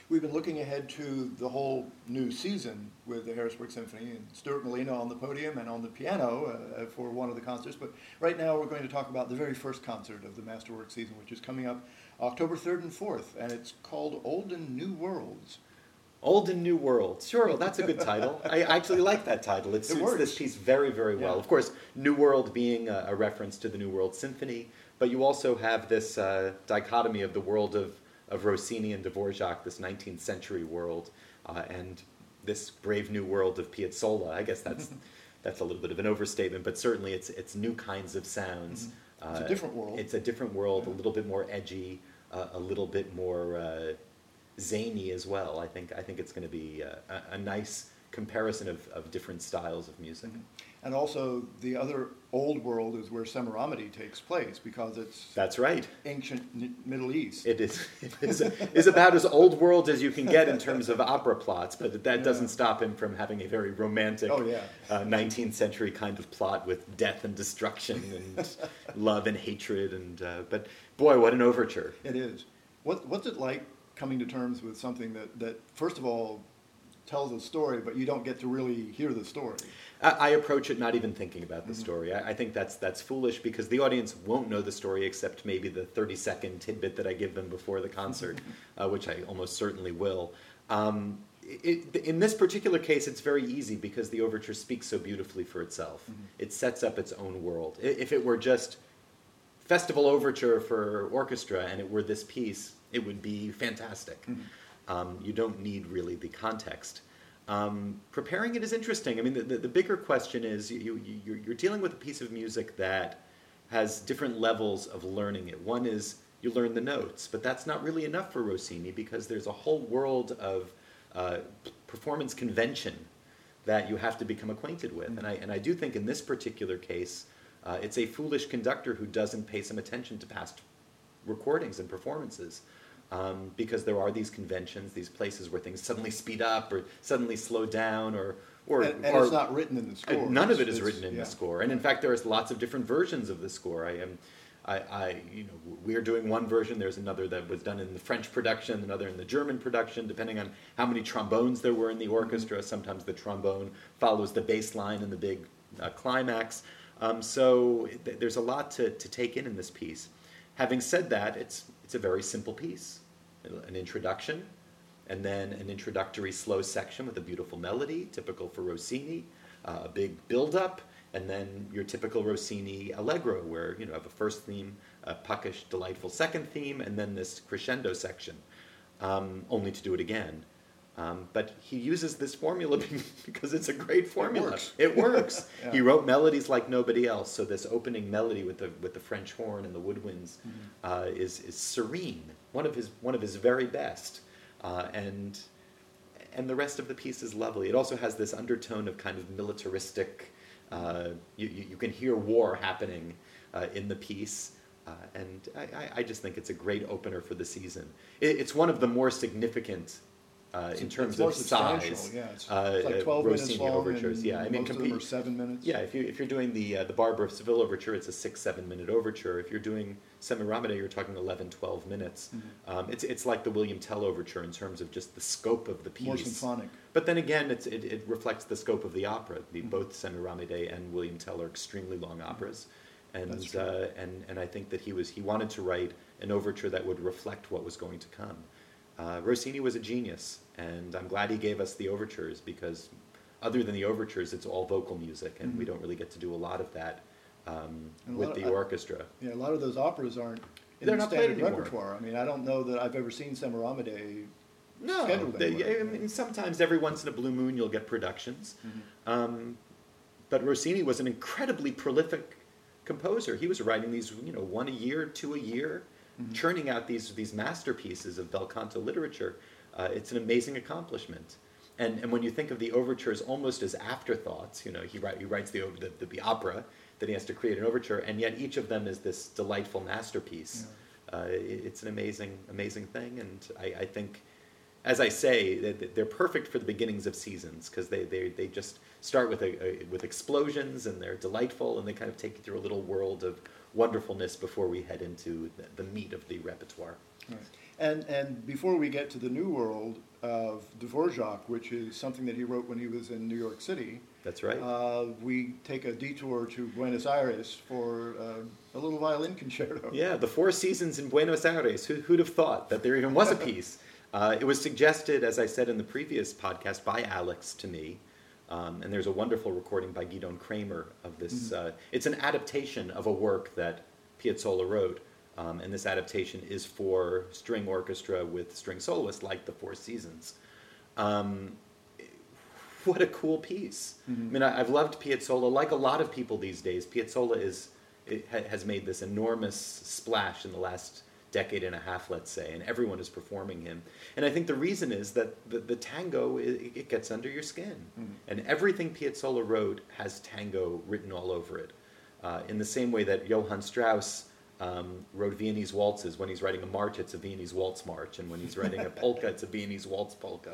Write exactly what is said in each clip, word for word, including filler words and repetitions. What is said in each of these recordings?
We've been looking ahead to the whole new season with the Harrisburg Symphony and Stuart Molina on the podium and on the piano uh, for one of the concerts. But right now we're going to talk about the very first concert of the Masterworks season, which is coming up October third and fourth, and it's called Old and New Worlds. Old and New Worlds. Sure, well, that's a good title. I actually like that title. It suits it this piece very, very well. Yeah. Of course, New World being a, a reference to the New World Symphony, but you also have this uh, dichotomy of the world of, of Rossini and Dvorak, this nineteenth century world, uh, and this brave new world of Piazzolla. I guess that's that's a little bit of an overstatement, but certainly it's it's new kinds of sounds. Mm-hmm. It's uh, a different world. It's a different world, yeah. a little bit more edgy, uh, a little bit more uh, zany as well. I think I think it's going to be uh, a, a nice comparison of, of different styles of music. Mm-hmm. And also, the other old world is where Semiramide takes place, because it's That's right. ancient N- Middle East. It is it is, is about as old world as you can get in terms of opera plots, but that Yeah. doesn't stop him from having a very romantic Oh, yeah. uh, nineteenth century kind of plot with death and destruction and love and hatred. And uh, but boy, what an overture! It is. What, what's it like coming to terms with something that, that, first of all, tells a story, but you don't get to really hear the story? I, I approach it not even thinking about the Mm-hmm. story. I, I think that's that's foolish, because the audience won't know the story except maybe the thirty-second tidbit that I give them before the concert, uh, which I almost certainly will. Um, it, in this particular case, it's very easy because the overture speaks so beautifully for itself. Mm-hmm. It sets up its own world. I- If it were just festival overture for orchestra and it were this piece, it would be fantastic. Mm-hmm. Um, you don't need really the context. Um, preparing it is interesting. I mean, the, the, the bigger question is you, you, you're, you're dealing with a piece of music that has different levels of learning it. One is you learn the notes, but that's not really enough for Rossini, because there's a whole world of uh, performance convention that you have to become acquainted with. Mm-hmm. And I, and I do think in this particular case, uh, it's a foolish conductor who doesn't pay some attention to past recordings and performances. Um, because there are these conventions, these places where things suddenly speed up or suddenly slow down, or or, And, and or it's not written in the score. uh, none of it It's- is written in yeah. the score. And in fact, there's lots of different versions of the score. I am, I, I, you know, we're doing one version. There's another that was done in the French production, another in the German production, depending on how many trombones there were in the orchestra. Sometimes the trombone follows the bass line and the big uh, climax. Um, so th- there's a lot to, to take in in this piece. Having said that, it's it's a very simple piece. An introduction, and then an introductory slow section with a beautiful melody, typical for Rossini, uh, a big build-up, and then your typical Rossini allegro, where you know have a first theme, a puckish, delightful second theme, and then this crescendo section, um, only to do it again. Um, but he uses this formula because it's a great formula. It works. It works. Yeah. He wrote melodies like nobody else. So this opening melody with the with the French horn and the woodwinds Mm-hmm. uh, is is serene. One of his one of his very best, uh, and and the rest of the piece is lovely. It also has this undertone of kind of militaristic. Uh, you, you you can hear war happening uh, in the piece. Uh, and I, I- I just think it's a great opener for the season. It, it's one of the more significant uh, in It's terms more of substantial, size. Yeah, it's, uh, it's like twelve uh, minutes Rossini long, overtures. and Yeah, I mean, most of compete- them are seven minutes. Yeah, if you if you're doing the uh, the Barber of Seville overture, it's a six seven minute overture. If you're doing Semiramide, you're talking eleven, twelve minutes. Mm-hmm. Um, it's it's like the William Tell overture in terms of just the scope of the piece. More symphonic. But then again, it's, it, it reflects the scope of the opera. The, Mm-hmm. Both Semiramide and William Tell are extremely long operas, and That's true. uh, and and I think that he was he wanted to write an overture that would reflect what was going to come. Uh, Rossini was a genius, and I'm glad he gave us the overtures, because other than the overtures, it's all vocal music, and we Mhm. don't really get to do a lot of that um, And a with lot of- the I- orchestra. Yeah, a lot of those operas aren't in They're the not played standard anymore. repertoire. I mean, I don't know that I've ever seen Semiramide No, scheduled they, anywhere. I mean, sometimes every once in a blue moon you'll get productions. Um, but Rossini was an incredibly prolific composer. He was writing these, you know, one a year, two a year, Mhm. churning out these these masterpieces of bel canto literature. Uh, it's an amazing accomplishment. And and when you think of the overtures almost as afterthoughts, you know, he write, he writes the, the the the opera, then he has to create an overture, and yet each of them is this delightful masterpiece. Uh, it, it's an amazing amazing thing, and I, I think, as I say, that they're perfect for the beginnings of seasons, because they, they, they just start with a, a, with explosions, and they're delightful, and they kind of take you through a little world of wonderfulness before we head into the, the meat of the repertoire. Right. And and before we get to the New World of Dvorak, which is something that he wrote when he was in New York City. That's right. Uh, we take a detour to Buenos Aires for uh, a little violin concerto. Yeah, the Four Seasons in Buenos Aires. Who, who'd have thought that there even was a piece? Uh, it was suggested, as I said in the previous podcast, by Alex to me. Um, and there's a wonderful recording by Gidon Kramer of this. Mm-hmm. Uh, it's an adaptation of a work that Piazzolla wrote. Um, and this adaptation is for string orchestra with string soloists, like the Four Seasons. Um, what a cool piece. Mm-hmm. I mean, I, I've loved Piazzolla. Like a lot of people these days, Piazzolla is, it ha, has made this enormous splash in the last decade and a half, let's say, and everyone is performing him. And I think the reason is that the, the tango, it, it gets under your skin. Mm-hmm. And everything Piazzolla wrote has tango written all over it. Uh, in the same way that Johann Strauss Um, wrote Viennese waltzes. When he's writing a march, it's a Viennese waltz march, and when he's writing a polka, it's a Viennese waltz polka.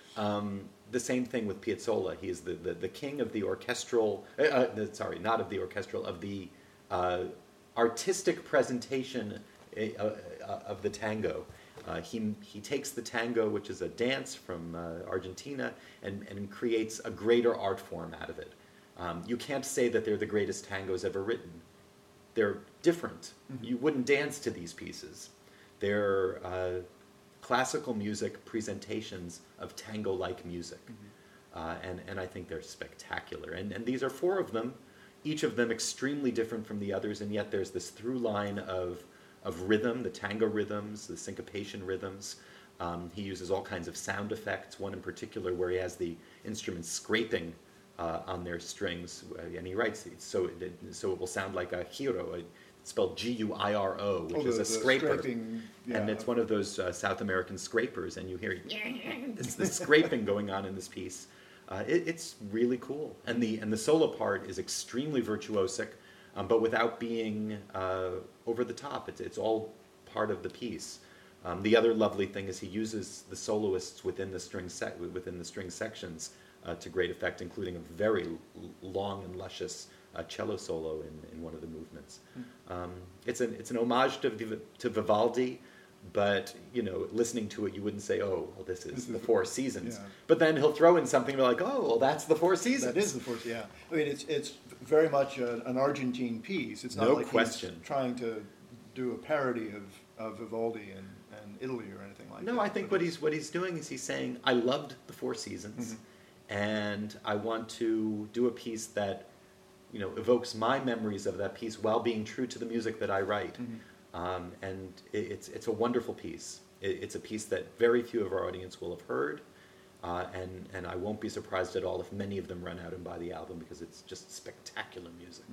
Um, the same thing with Piazzolla. He is the, the, the king of the orchestral, uh, uh, sorry, not of the orchestral, of the uh, artistic presentation uh, uh, of the tango. Uh, he, he takes the tango, which is a dance from uh, Argentina, and, and creates a greater art form out of it. Um, you can't say that they're the greatest tangos ever written. They're different. Mm-hmm. You wouldn't dance to these pieces. They're uh, classical music presentations of tango-like music. Mm-hmm. uh, and, and I think they're spectacular. And, and these are four of them, each of them extremely different from the others, and yet there's this through line of, of rhythm, the tango rhythms, the syncopation rhythms. Um, he uses all kinds of sound effects, one in particular where he has the instruments scraping Uh, on their strings, uh, and he writes it so it, so it will sound like a giro, a, it's spelled G U I R O, which oh, is the, a the scraper, yeah. and it's one of those uh, South American scrapers, and you hear it's the scraping going on in this piece. Uh, it, it's really cool, and the and the solo part is extremely virtuosic, um, but without being uh, over the top. It's it's all part of the piece. Um, the other lovely thing is he uses the soloists within the string set within the string sections. Uh, to great effect, including a very l- long and luscious uh, cello solo in, in one of the movements. Mm. Um, it's an it's an homage to Viv- to Vivaldi, but you know, listening to it, you wouldn't say, "Oh, well, this is this the is Four Seasons." Yeah. But then he'll throw in something and be like, "Oh, well, that's the Four Seasons." That is the Four. Yeah, I mean, it's it's very much a, an Argentine piece. It's not no like question. he's trying to do a parody of, of Vivaldi and, and Italy or anything like no, that. No, I think but what he's what he's doing is he's saying, "I loved the Four Seasons." Mm-hmm. And I want to do a piece that, you know, evokes my memories of that piece while being true to the music that I write. Mm-hmm. Um, and it, it's it's a wonderful piece. It, it's a piece that very few of our audience will have heard, uh, and and I won't be surprised at all if many of them run out and buy the album because it's just spectacular music.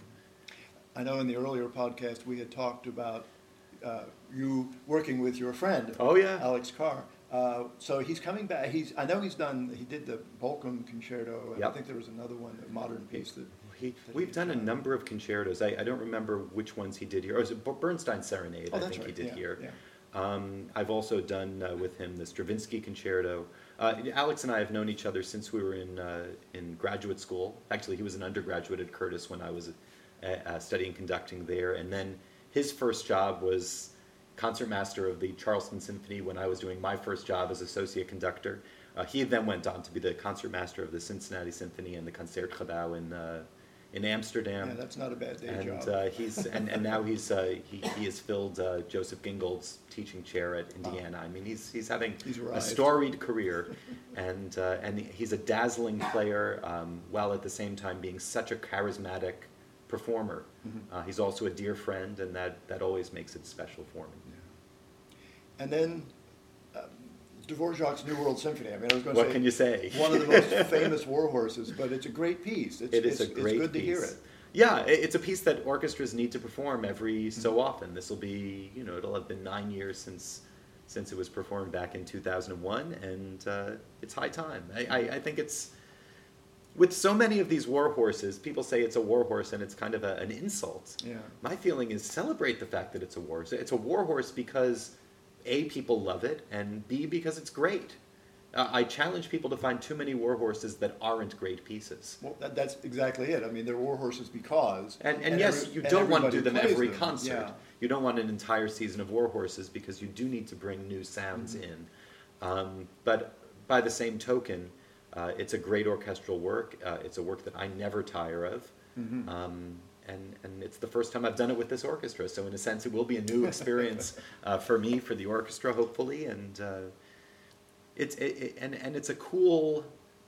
I know in the earlier podcast we had talked about uh, you working with your friend. Oh yeah, Alex Carr. Uh, so he's coming back. He's. I know he's done. He did the Bochum concerto, and yep. I think there was another one, a modern piece that. He, that we've done, done a number of concertos. I, I don't remember which ones he did here. Oh, it was Bernstein Serenade. Oh, I that's think right. he did yeah, here. Yeah. Um, I've also done uh, with him the Stravinsky concerto. Uh, Alex and I have known each other since we were in uh, in graduate school. Actually, he was an undergraduate at Curtis when I was uh, uh, studying conducting there, and then his first job was concertmaster of the Charleston Symphony when I was doing my first job as associate conductor. Uh, he then went on to be the concertmaster of the Cincinnati Symphony and the Concertgebouw in uh, in Amsterdam. Yeah, that's not a bad day and, job. Uh, he's and, and now he's uh, he he has filled uh, Joseph Gingold's teaching chair at Indiana. Wow. I mean, he's he's having he's a storied career, and uh, and he's a dazzling player, um, while at the same time being such a charismatic performer. Mm-hmm. Uh, he's also a dear friend, and that, that always makes it special for me. Yeah. And then uh, Dvorak's New World Symphony. I mean, I was going to what say, can you say? One of the most famous war horses, but it's a great piece. It's, it is it's, a great It's good piece. to hear it. Yeah, it's a piece that orchestras need to perform every mm-hmm. so often. This will be, you know, it'll have been nine years since since it was performed back in two thousand one, and uh, it's high time. I, I, I think it's, with so many of these war horses, people say it's a war horse and it's kind of a, an insult. Yeah. My feeling is celebrate the fact that it's a war horse. It's a war horse because A, people love it, and B, because it's great. Uh, I challenge people to find too many war horses that aren't great pieces. Well, that, that's exactly it. I mean, they're war horses because... And, and, and yes, every, you and don't want to do them plays every them. concert. Yeah. You don't want an entire season of war horses because you do need to bring new sounds mm-hmm. in. Um, but by the same token, uh, it's a great orchestral work. Uh, it's a work that I never tire of. Mm-hmm. Um, and, and it's the first time I've done it with this orchestra. So in a sense, it will be a new experience uh, for me, for the orchestra, hopefully. And... Uh, It's it, it, and and it's a cool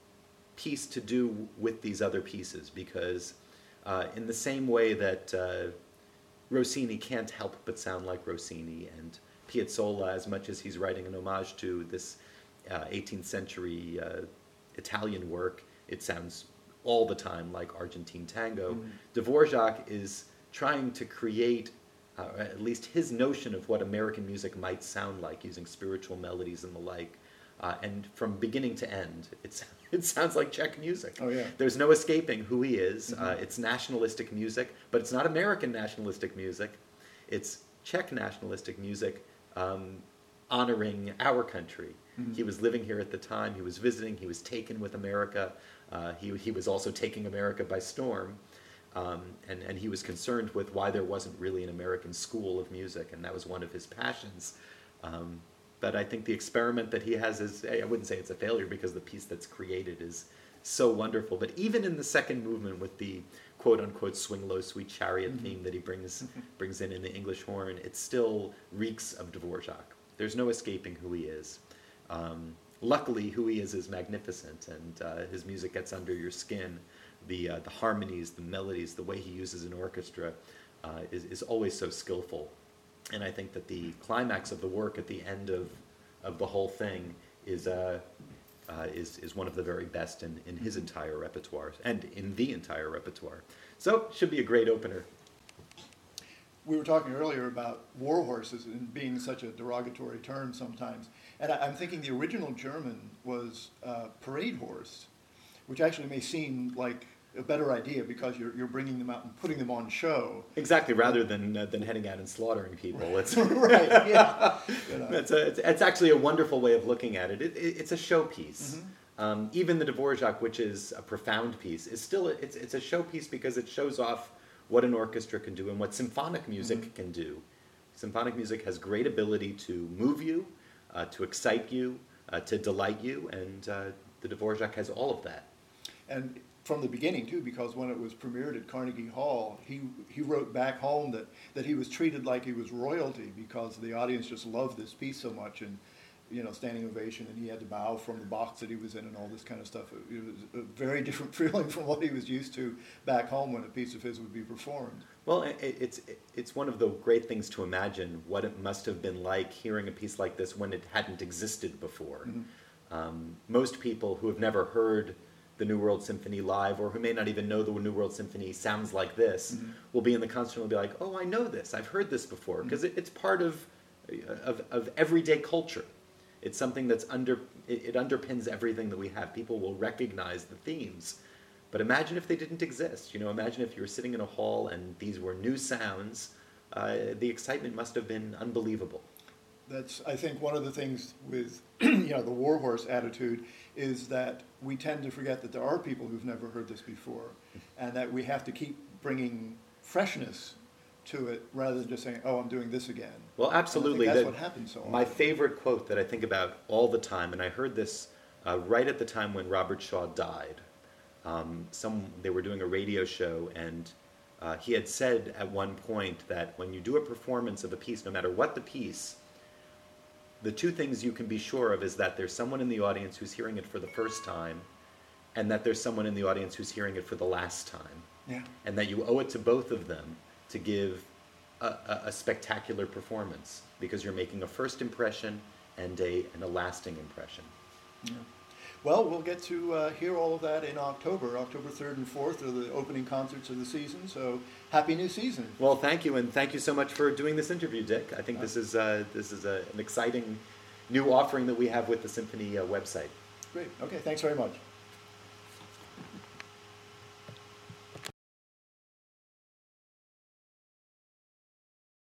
piece to do with these other pieces because, uh, in the same way that uh, Rossini can't help but sound like Rossini, and Piazzolla, as much as he's writing an homage to this uh, eighteenth century uh, Italian work, it sounds all the time like Argentine tango. Mm-hmm. Dvorak is trying to create, uh, at least his notion of what American music might sound like, using spiritual melodies and the like. Uh, and from beginning to end, it's, it sounds like Czech music. Oh, yeah. There's no escaping who he is. Mm-hmm. Uh, it's nationalistic music, but it's not American nationalistic music. It's Czech nationalistic music um, honoring our country. Mm-hmm. He was living here at the time. He was visiting. He was taken with America. Uh, he, he was also taking America by storm. Um, and, and he was concerned with why there wasn't really an American school of music, and that was one of his passions. Um, But I think the experiment that he has is, I wouldn't say it's a failure because the piece that's created is so wonderful. But even in the second movement with the quote-unquote swing low sweet chariot mm-hmm. theme that he brings brings in in the English horn, it still reeks of Dvorak. There's no escaping who he is. Um, luckily, who he is is magnificent, and uh, his music gets under your skin. The, uh, the harmonies, the melodies, the way he uses an orchestra uh, is, is always so skillful. And I think that the climax of the work at the end of, of the whole thing is, uh, uh, is, is one of the very best in, in his entire repertoire, and in the entire repertoire. So, it should be a great opener. We were talking earlier about war horses and being such a derogatory term sometimes. And I, I'm thinking the original German was uh, parade horse, which actually may seem like a better idea because you're you're bringing them out and putting them on show. Exactly, rather than uh, than heading out and slaughtering people. It's right, yeah. You know. It's, a, it's, it's actually a wonderful way of looking at it. it, it it's a showpiece. Mm-hmm. Um, even the Dvorak, which is a profound piece, is still a, it's it's a showpiece because it shows off what an orchestra can do and what symphonic music mm-hmm. can do. Symphonic music has great ability to move you, uh, to excite you, uh, to delight you, and uh, the Dvorak has all of that. And from the beginning, too, because when it was premiered at Carnegie Hall, he he wrote back home that, that he was treated like he was royalty because the audience just loved this piece so much, and, you know, standing ovation, and he had to bow from the box that he was in and all this kind of stuff. It, it was a very different feeling from what he was used to back home when a piece of his would be performed. Well, it, it's it's one of the great things to imagine what it must have been like hearing a piece like this when it hadn't existed before. Mm-hmm. Um, most people who have never heard the New World Symphony live, or who may not even know the New World Symphony sounds like this, mm-hmm. will be in the concert and will be like, oh, I know this, I've heard this before, because mm-hmm. it, it's part of, of of everyday culture. It's something that's under, it, it underpins everything that we have. People will recognize the themes. But imagine if they didn't exist. You know, imagine if you were sitting in a hall and these were new sounds. Uh, the excitement must have been unbelievable. That's, I think, one of the things with, you know, the warhorse attitude is that we tend to forget that there are people who've never heard this before, and that we have to keep bringing freshness to it rather than just saying, oh, I'm doing this again. Well, absolutely. And I think that's that, what happens so often. My favorite quote that I think about all the time, and I heard this uh, right at the time when Robert Shaw died. Um, some they were doing a radio show, and uh, he had said at one point that when you do a performance of a piece, no matter what the piece, the two things you can be sure of is that there's someone in the audience who's hearing it for the first time, and that there's someone in the audience who's hearing it for the last time. Yeah. And that you owe it to both of them to give a, a, a spectacular performance, because you're making a first impression and a, and a lasting impression. Yeah. Well, we'll get to uh, hear all of that in October. October third and fourth are the opening concerts of the season, so happy new season. Well, thank you, and thank you so much for doing this interview, Dick. I think this is, uh, this is a, an exciting new offering that we have with the Symphony uh, website. Great. Okay, thanks very much.